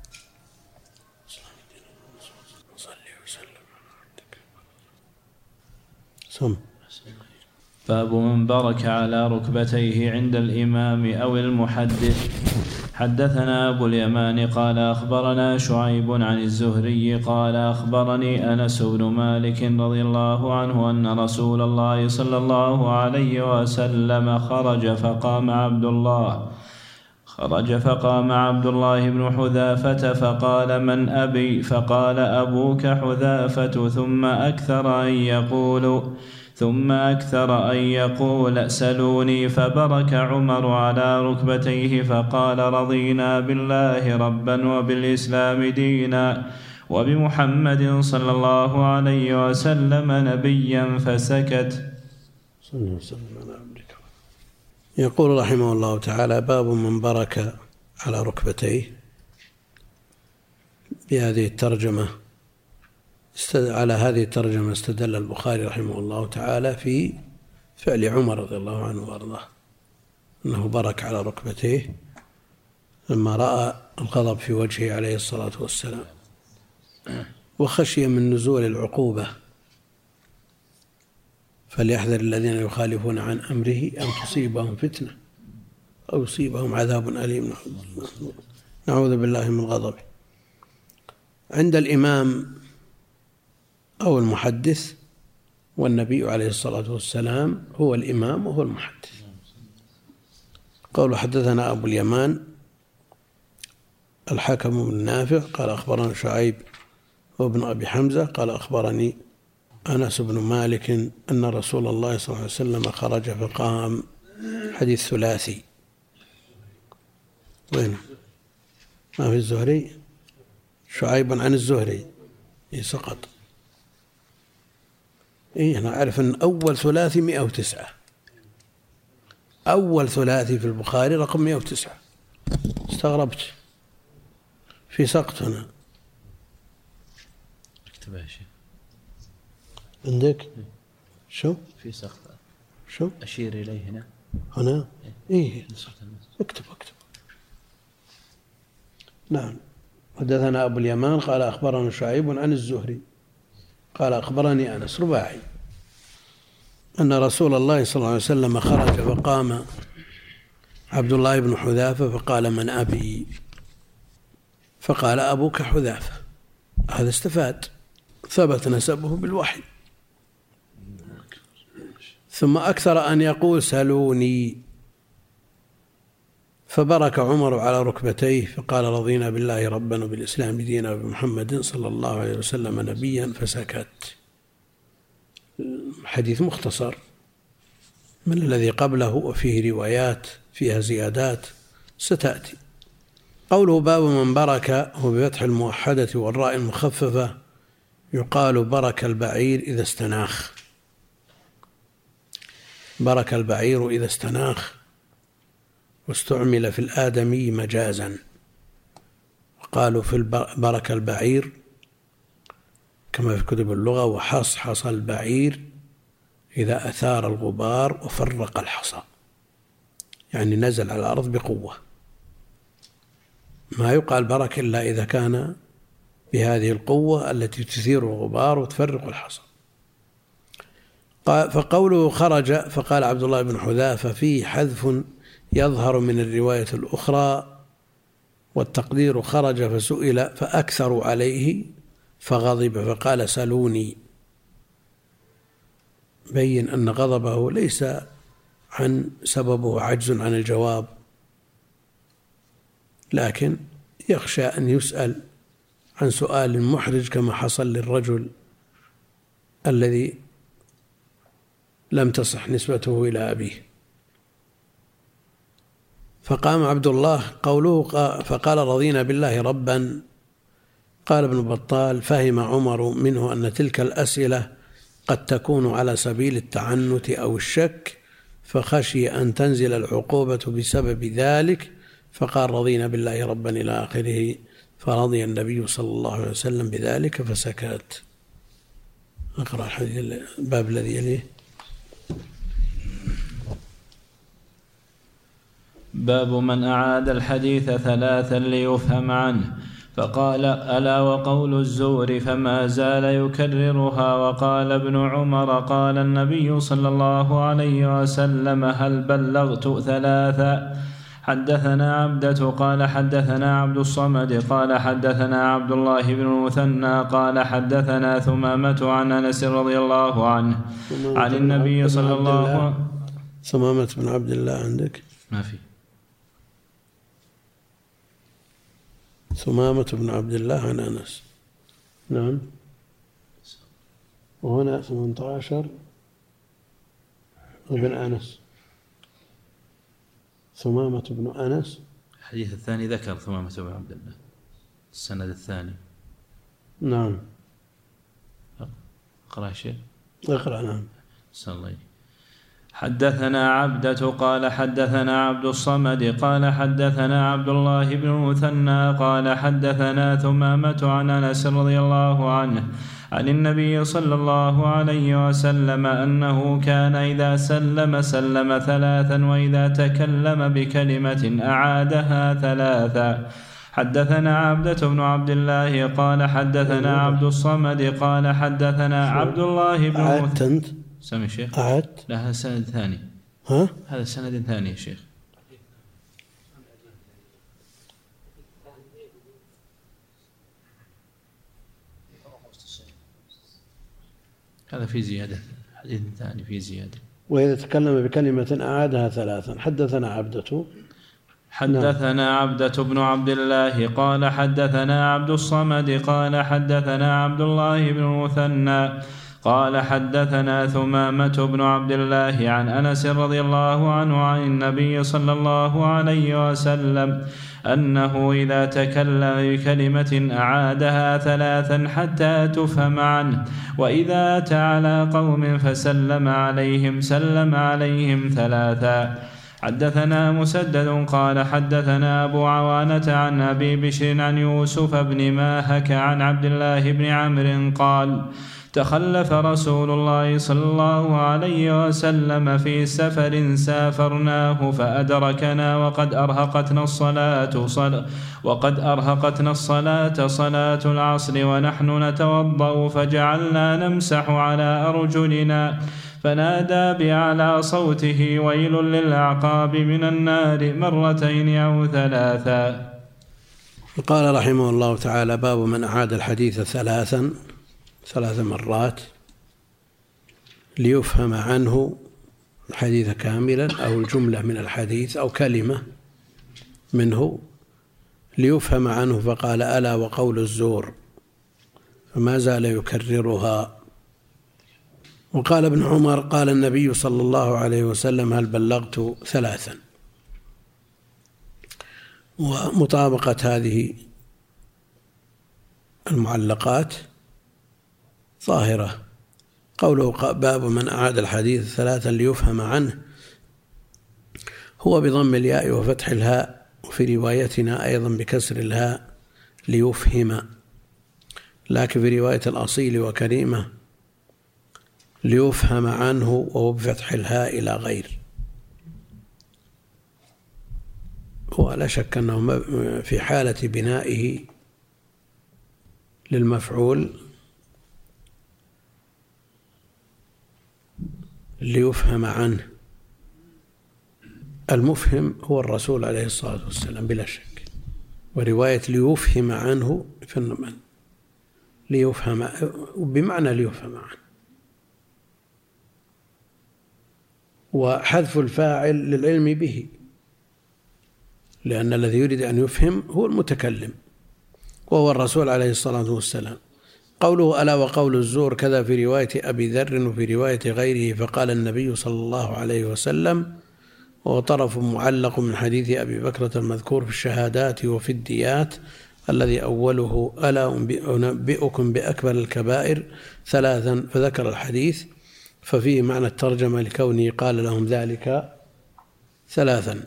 باب من برك على ركبتيه عند الإمام أو المحدث. حدثنا أبو اليمان قال أخبرنا شعيب عن الزهري قال أخبرني أنس بن مالك رضي الله عنه أن رسول الله صلى الله عليه وسلم خرج فقام عبد الله بن حذافة فقال: من أبي؟ فقال: أبوك حذافة. ثم أكثر أن يقول: سلوني. فبرك عمر على ركبتيه فقال: رضينا بالله ربا وبالإسلام دينا وبمحمد صلى الله عليه وسلم نبيا، فسكت. يقول رحمه الله تعالى: باب من برك على ركبتيه. بهذه الترجمة على هذه الترجمة استدل البخاري رحمه الله تعالى في فعل عمر رضي الله عنه وارضاه، أنه برك على ركبتيه لما رأى الغضب في وجهه عليه الصلاة والسلام، وخشي من نزول العقوبة فليحذر الذين يخالفون عن أمره أن تصيبهم فتنة أو يصيبهم عذاب أليم، نعوذ بالله من غضبه. عند الإمام أو المحدث، والنبي عليه الصلاة والسلام هو الإمام وهو المحدث. قال حدثنا أبو اليمان الحكم بن نافع قال أخبرنا شعيب وابن أبي حمزة قال أخبرني أنس بن مالك أن رسول الله صلى الله عليه وسلم خرج فقام. حديث ثلاثي. وين ما في الزهري؟ شعيب عن الزهري سقط. أنا أعرف أن أول ثلاثي 109، أول ثلاثي في البخاري رقم 109. استغربت في سقط هنا. اكتبها يا شيخ عندك. شو في سقط؟ شو أشير إليه هنا؟ اكتب. نعم. حدثنا أبو اليمان قال أخبرنا شعيب عن الزهري قال أخبرني أنس رباعي أن رسول الله صلى الله عليه وسلم خرج فقام عبد الله بن حذافة فقال من أبي؟ فقال أبوك حذافة. هذا استفاد، ثبت نسبه بالوحي. ثم أكثر أن يقول سلوني، فبرك عمر على ركبتيه فقال رضينا بالله ربا وبالإسلام دينا وبمحمد صلى الله عليه وسلم نبيا، فسكت. حديث مختصر من الذي قبله وفيه روايات فيها زيادات ستأتي. قوله باب من برك هو بفتح الموحدة والراء المخففة، يقال برك البعير إذا استناخ. برك البعير إذا استناخ، واستعمل في الآدمي مجازا. وقالوا في برك البعير كما في كتب اللغة وحصحص البعير إذا أثار الغبار وفرق الحصى، يعني نزل على الأرض بقوة. ما يقال برك إلا إذا كان بهذه القوة التي تثير الغبار وتفرق الحصى. فقوله خرج فقال عبد الله بن حذافة فيه حذف يظهر من الرواية الأخرى، والتقدير خرج فسئل فأكثروا عليه فغضب فقال سلوني، بين أن غضبه ليس عن سببه عجز عن الجواب، لكن يخشى أن يسأل عن سؤال محرج كما حصل للرجل الذي لم تصح نسبته إلى أبيه. فقام عبد الله. قوله فقال رضينا بالله ربا، قال ابن بطال فهم عمر منه أن تلك الأسئلة قد تكون على سبيل التعنت أو الشك، فخشي أن تنزل العقوبة بسبب ذلك، فقال رضينا بالله ربا إلى آخره، فرضي النبي صلى الله عليه وسلم بذلك فسكت. أقرأ الحديث الباب الذي يليه. باب من أعاد الحديث ثلاثا ليفهم عنه، فقال ألا وقول الزور، فما زال يكررها. وقال ابن عمر قال النبي صلى الله عليه وسلم هل بلغت ثلاثا؟ حدثنا عبدة قال حدثنا عبد الصمد قال حدثنا عبد الله بن المثنى قال حدثنا ثمامة عن أنس رضي الله عنه عن النبي صلى الله عليه وسلم. ثمامة بن عبد الله عندك؟ ما في. ثمامة بن عبد الله عن أنس. نعم. وهنا 18 ابن أنس. ثمامة بن أنس. الحديث الثاني ذكر ثمامة بن عبد الله، السند الثاني. نعم. اقرأ شيء. اقرأ. نعم. صلى الله عليه. حدثنا عبدة قال حدثنا عبد الصمد قال حدثنا عبد الله بن المثنى قال حدثنا ثمامة عن أنس رضي الله عنه عن النبي صلى الله عليه وسلم أنه كان إذا سلم ثلاثا، وإذا تكلم بكلمة أعادها ثلاثا. حدثنا عبدة بن عبد الله قال حدثنا عبد الصمد قال حدثنا عبد الله بن سامي الشيخ؟ أعد؟ لا هذا سند ثاني. ها؟ هذا سند ثاني يا شيخ. هذا في زيادة، حديث ثاني في زيادة. وإذا تكلم بكلمة أعادها ثلاثا. حدثنا عبدة. حدثنا عبدة بن عبد الله قال حدثنا عبد الصمد قال حدثنا عبد الله بن المثنى قال حدثنا ثمامة بن عبد الله عن أنس رضي الله عنه عن النبي صلى الله عليه وسلم أنه إذا تكلم بكلمة أعادها ثلاثا حتى تفهم عنه، وإذا أتى على قوم فسلم عليهم سلم عليهم ثلاثا. حدثنا مسدد قال حدثنا أبو عوانة عن أبي بشر عن يوسف بن ماهك عن عبد الله بن عمرو قال تخلف رسول الله صلى الله عليه وسلم في سفر سافرناه فأدركنا وقد أرهقتنا الصلاة صلاة العصر ونحن نتوضأ، فجعلنا نمسح على أرجلنا، فنادى بأعلى صوته ويل للأعقاب من النار مرتين أو ثلاثا. قال رحمه الله تعالى: باب من أعاد الحديث ثلاث مرات ليفهم عنه الحديث كاملا أو الجملة من الحديث أو كلمة منه ليفهم عنه، فقال: ألا وقول الزور، فما زال يكررها. وقال ابن عمر: قال النبي صلى الله عليه وسلم: هل بلغت ثلاثا؟ ومطابقة هذه المعلقات ظاهرة. قوله باب من أعاد الحديث ثلاثا ليفهم عنه هو بضم الياء وفتح الهاء، وفي روايتنا أيضا بكسر الهاء ليفهم، لكن في رواية الأصيل وكريمة ليفهم عنه وهو بفتح الهاء إلى غير. ولا شك أنه في حالة بنائه للمفعول ليفهم عنه، المفهم هو الرسول عليه الصلاة والسلام بلا شك، ورواية ليفهم عنه ليفهم بمعنى ليفهم عنه، وحذف الفاعل للعلم به، لأن الذي يريد أن يفهم هو المتكلم وهو الرسول عليه الصلاة والسلام. قوله ألا وقول الزور كذا في رواية أبي ذر وفي رواية غيره، فقال النبي صلى الله عليه وسلم، وهو طرف معلق من حديث أبي بكرة المذكور في الشهادات وفي الديات، الذي أوله ألا أنبئكم بأكبر الكبائر ثلاثا، فذكر الحديث، ففيه معنى الترجمة لكونه قال لهم ذلك ثلاثا.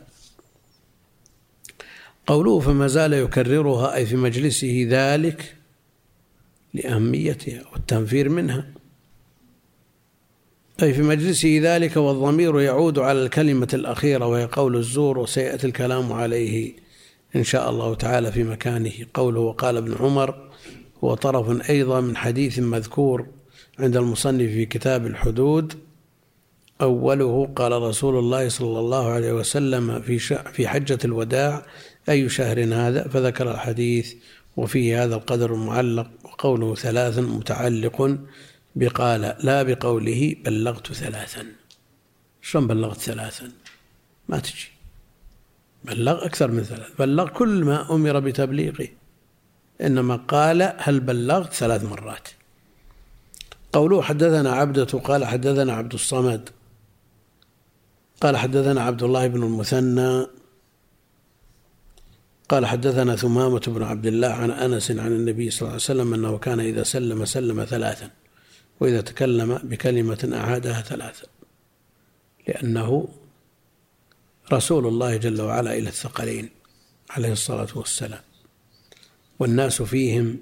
قوله فما زال يكررها أي في مجلسه ذلك لأهميتها والتنفير منها، أي في مجلسه ذلك، والضمير يعود على الكلمة الأخيرة وهي قول الزور، وسيأتي الكلام عليه إن شاء الله تعالى في مكانه. قوله وقال ابن عمر هو طرف أيضا من حديث مذكور عند المصنف في كتاب الحدود، أوله قال رسول الله صلى الله عليه وسلم في حجة الوداع أي شهر هذا، فذكر الحديث وفيه هذا القدر المعلق. وقوله ثلاثا متعلق بقال لا بقوله بلغت ثلاثا. شلون بلغت ثلاثا؟ ما تجي، بلغ أكثر من ثلاث، بلغ كل ما أمر بتبليغه، إنما قال هل بلغت ثلاث مرات. قوله حدثنا عبدة قال حدثنا عبد الصمد قال حدثنا عبد الله بن المثنى قال حدثنا ثمامة بن عبد الله عن أنس عن النبي صلى الله عليه وسلم أنه كان إذا سلم ثلاثا، وإذا تكلم بكلمة أعادها ثلاثا، لأنه رسول الله جل وعلا إلى الثقلين عليه الصلاة والسلام، والناس فيهم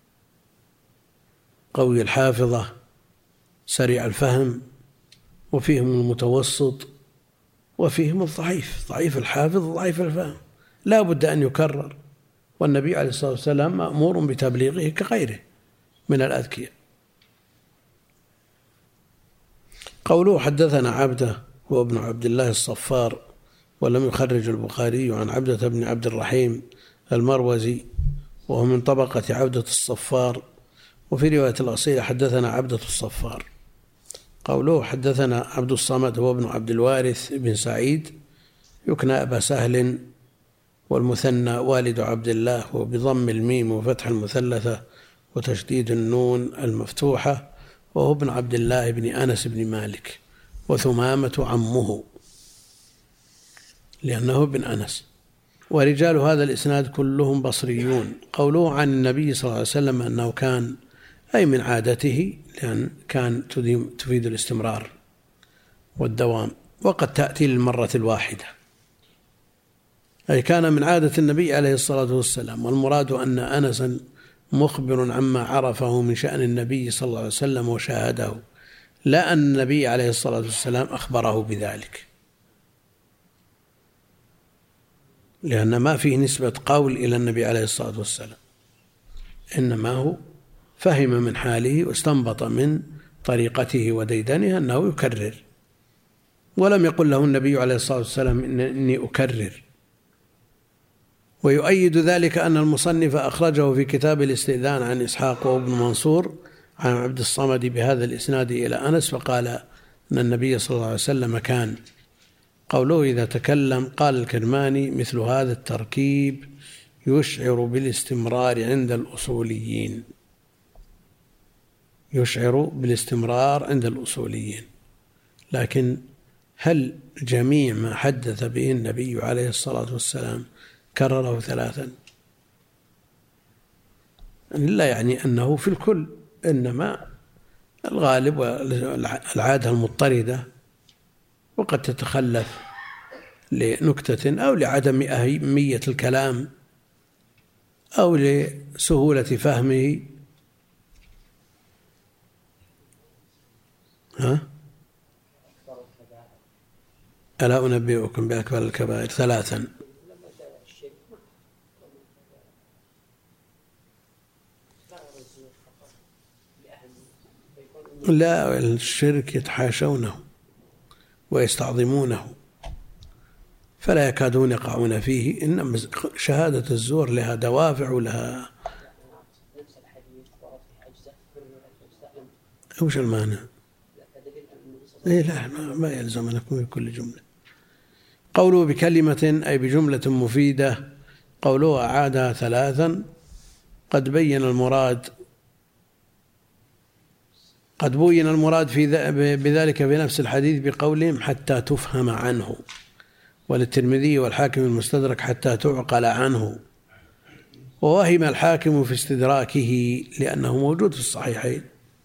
قوي الحافظة سريع الفهم، وفيهم المتوسط، وفيهم الضعيف ضعيف الحافظ ضعيف الفهم، لا بد أن يكرر، والنبي عليه الصلاة والسلام مأمور بتبليغه كغيره من الأذكياء. قوله حدثنا عبده هو ابن عبد الله الصفار، ولم يخرج البخاري عن عبدة بن عبد الرحيم المروزي وهو من طبقة عبدة الصفار. وفي رواية الأصيل حدثنا عبدة الصفار. قوله حدثنا عبد الصمد هو ابن عبد الوارث بن سعيد يكنى أبا سهل، والمثنى والد عبد الله، وبضم الميم وفتح المثلثة وتشديد النون المفتوحة، وهو ابن عبد الله بن أنس بن مالك، وثمامة عمه لأنه ابن أنس. ورجال هذا الإسناد كلهم بصريون. قوله عن النبي صلى الله عليه وسلم أنه كان، أي من عادته، لأن كان تفيد الاستمرار والدوام، وقد تأتي للمرة الواحدة، أي كان من عادة النبي عليه الصلاة والسلام. والمراد أن أنسا مخبر عما عرفه من شأن النبي صلى الله عليه وسلم وشاهده، لا أن النبي عليه الصلاة والسلام أخبره بذلك، لأن ما فيه نسبة قول إلى النبي عليه الصلاة والسلام، إنما هو فهم من حاله واستنبط من طريقته وديدنه أنه يكرر، ولم يقل له النبي عليه الصلاة والسلام إني أكرر. ويؤيد ذلك أن المصنف أخرجه في كتاب الاستئذان عن إسحاق وابن منصور عن عبد الصمد بهذا الإسناد إلى أنس، فقال أن النبي صلى الله عليه وسلم كان. قوله إذا تكلم، قال الكرماني مثل هذا التركيب يشعر بالاستمرار عند الأصوليين، يشعر بالاستمرار عند الأصوليين، لكن هل جميع ما حدث به النبي عليه الصلاة والسلام كرره 3؟ لا يعني أنه في الكل، إنما الغالب والعادة المضطردة، وقد تتخلف لنكتة أو لعدم أهمية الكلام أو لسهولة فهمه. ألا أنبئكم بأكبر الكبائر 3؟ لا، الشرك يتحاشونه ويستعظمونه فلا يكادون يقعون فيه، إنما شهادة الزور لها دوافع ولها. وش المعنى؟ لا، ما يلزم لكم في كل جملة. قوله بكلمة أي بجملة مفيدة. قوله أعادها 3 قد بين المراد بذلك في نفس الحديث بقولهم حتى تفهم عنه، وللترمذي والحاكم المستدرك حتى تعقل عنه. ووهم الحاكم في استدراكه لأنه موجود في الصحيحين،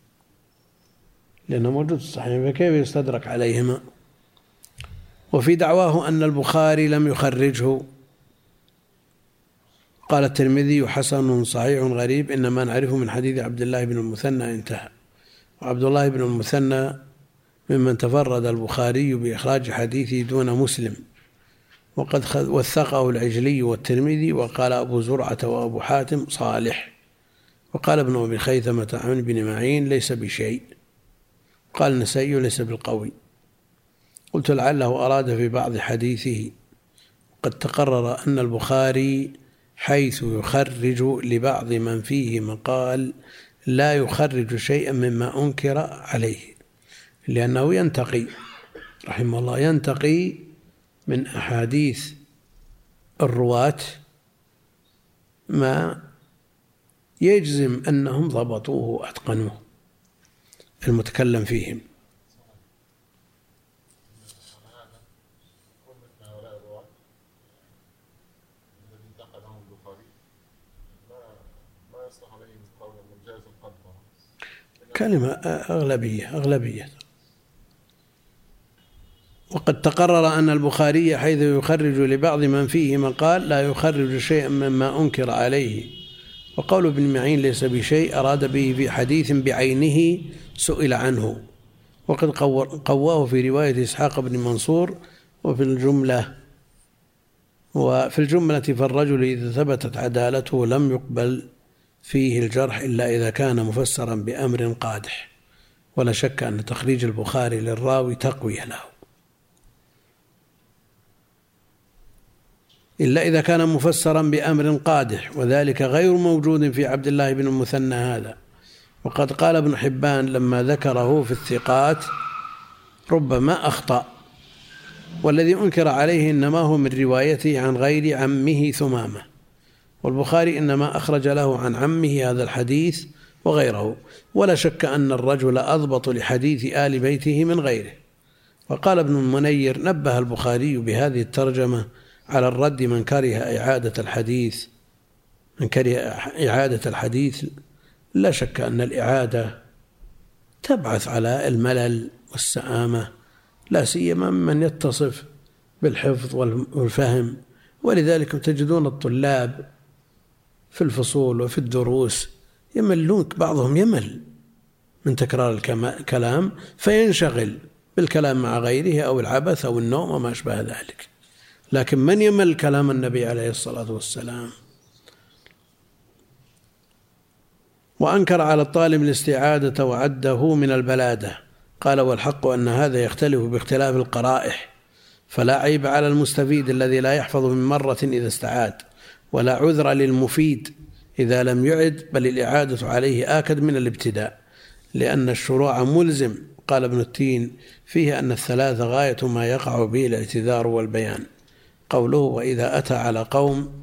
فكيف يستدرك عليهما؟ وفي دعواه أن البخاري لم يخرجه قال الترمذي حسن صحيح غريب إنما نعرفه من حديث عبد الله بن المثنى، انتهى. وعبد الله بن المثنى ممن تفرد البخاري بإخراج حديثه دون مسلم، وقد وثقه العجلي والترمذي، وقال أبو زرعة وأبو حاتم صالح، وقال ابن أبي خيثمة عن ابن معين ليس بشيء، قال النسائي ليس بالقوي. قلت لعله أراد في بعض حديثه. قد تقرر أن البخاري حيث يخرج لبعض من فيه مقال لا يخرج شيئا مما أنكر عليه، لأنه ينتقي رحمه الله ينتقي من أحاديث الرواة ما يجزم أنهم ضبطوه وأتقنوه المتكلم فيهم. كلمة أغلبية. وقد تقرر أن البخاري حيث يخرج لبعض من فيه مقال لا يخرج شيئا مما أنكر عليه. وقول ابن معين ليس بشيء أراد به في حديث بعينه سئل عنه، وقد قواه في رواية إسحاق بن منصور. وفي الجملة فالرجل إذا ثبتت عدالته لم يقبل فيه الجرح إلا إذا كان مفسرا بأمر قادح، ولا شك أن تخريج البخاري للراوي تقوية له، إلا إذا كان مفسرا بأمر قادح، وذلك غير موجود في عبد الله بن المثنى هذا. وقد قال ابن حبان لما ذكره في الثقات: ربما أخطأ، والذي أنكر عليه إنما هو من روايته عن غير عمه ثمامة، والبخاري إنما أخرج له عن عمه هذا الحديث وغيره. ولا شك أن الرجل أضبط لحديث آل بيته من غيره. وقال ابن المنير: نبه البخاري بهذه الترجمة على الرد من كره إعادة الحديث. لا شك أن الإعادة تبعث على الملل والسآمة، لا سيما من يتصف بالحفظ والفهم. ولذلك تجدون الطلاب في الفصول وفي الدروس يملون، بعضهم يمل من تكرار الكلام فينشغل بالكلام مع غيره أو العبث أو النوم وما أشبه ذلك. لكن من يمل كلام النبي عليه الصلاة والسلام. وأنكر على الطالب الاستعادة وعده من البلادة. قال: والحق أن هذا يختلف باختلاف القرائح، فلا عيب على المستفيد الذي لا يحفظ من مرة إذا استعاد، ولا عذر للمفيد إذا لم يعد، بل الإعادة عليه آكد من الابتداء، لأن الشروع ملزم. قال ابن التين: فيه أن الثلاث غاية ما يقع به الاعتذار والبيان. قوله: وإذا أتى على قوم،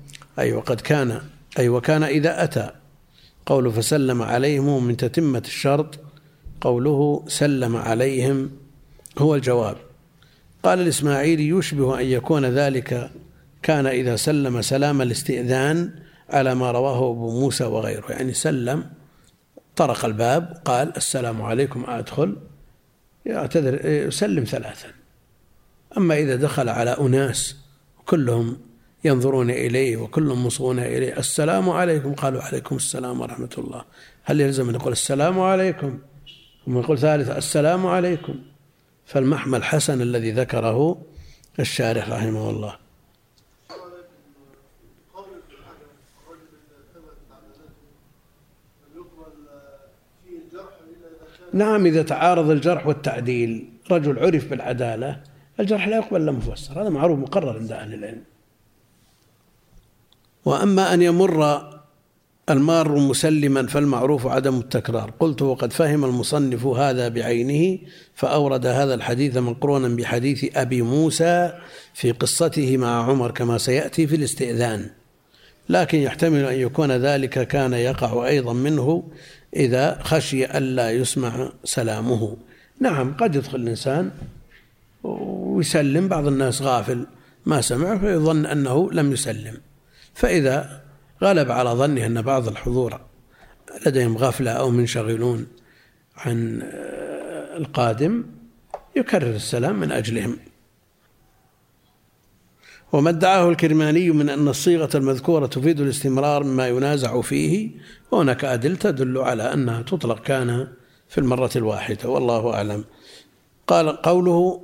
وكان إذا أتى. قوله: فسلم عليهم من تتمة الشرط. قوله: سلم عليهم هو الجواب. قال الإسماعيلي: يشبه أن يكون ذلك كان إذا سلم سلام الاستئذان على ما رواه أبو موسى وغيره، يعني سلم، طرق الباب، قال: السلام عليكم، أدخل، يعتذر، يسلم ثلاثا. أما إذا دخل على أناس كلهم ينظرون إليه وكلهم مصغون إليه: السلام عليكم، قالوا: عليكم السلام ورحمة الله، هل يلزم أن يقول السلام عليكم ثم يقول ثالثا السلام عليكم؟ فالمحمل حسن الذي ذكره الشارح رحمه الله. نعم، إذا تعارض الجرح والتعديل، رجل عرف بالعدالة، الجرح لا يقبل إلا مفسر، هذا معروف مقرر عند أهل العلم. وأما أن يمر المار مسلما فالمعروف عدم التكرار. قلت: وقد فهم المصنف هذا بعينه، فأورد هذا الحديث مقرونا بحديث أبي موسى في قصته مع عمر كما سيأتي في الاستئذان، لكن يحتمل أن يكون ذلك كان يقع أيضا منه إذا خشي ألا يسمع سلامه. نعم، قد يدخل الإنسان ويسلم، بعض الناس غافل ما سمع فيظن أنه لم يسلم، فإذا غلب على ظنه أن بعض الحضور لديهم غفلة أو منشغلون عن القادم يكرر السلام من أجلهم. وما ادعاه الكرماني من أن الصيغة المذكورة تفيد الاستمرار مما ينازع فيه، وهناك أدلة تدل على أنها تطلق كان في المرة الواحدة، والله أعلم. قال: قوله: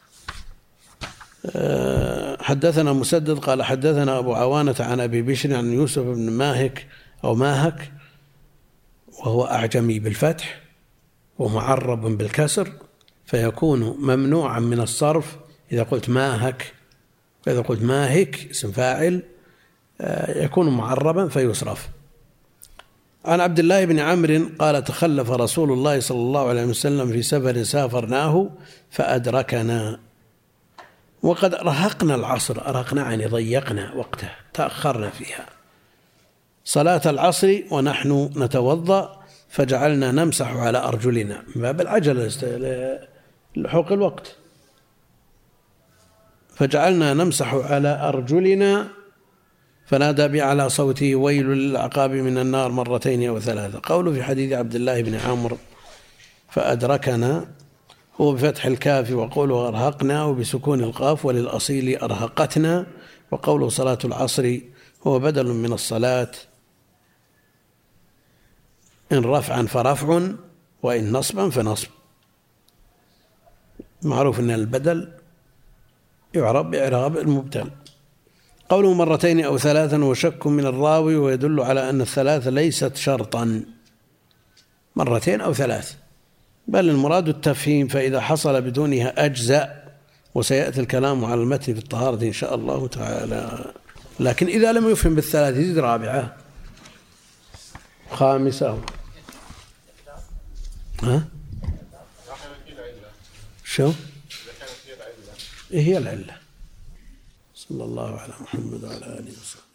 حدثنا مسدد قال: حدثنا أبو عوانة عن أبي بشر عن يوسف بن ماهك أو ماهك، وهو أعجمي بالفتح ومعرب بالكسر، فيكون ممنوعا من الصرف إذا قلت ماهك، وإذا قلت ماهك اسم فاعل يكون معربا فيصرف. عن عبد الله بن عمرو قال: تخلف رسول الله صلى الله عليه وسلم في سفر سافرناه فأدركنا، وقد أرهقنا العصر، أرهقنا يعني ضيقنا وقته، تأخرنا فيها صلاة العصر ونحن نتوضأ، فجعلنا نمسح على أرجلنا، من باب العجلة لحوق الوقت، فجعلنا نمسح على أرجلنا، فنادى بأعلى صوته: ويل للأعقاب من النار، مرتين أو ثلاثة. قوله في حديث عبد الله بن عمرو فأدركنا هو بفتح الكاف، وقوله أرهقنا وبسكون القاف، وللأصيل أرهقتنا. وقوله صلاة العصر هو بدل من الصلاة، إن رفعا فرفع وإن نصبا فنصب. معروف أن البدل يعرب بإعراب المبتل. قوله مرتين أو ثلاثا وشك من الراوي، ويدل على أن الثلاث ليست شرطا، مرتين أو ثلاث، بل المراد التفهيم، فإذا حصل بدونها أجزأ، وسيأتي الكلام على المتن في الطهارة إن شاء الله تعالى. لكن إذا لم يفهم بالثلاث يزيد رابعة خامسة. ها؟ شو؟ هي العلة. صلى الله على محمد وعلى آله وسلم.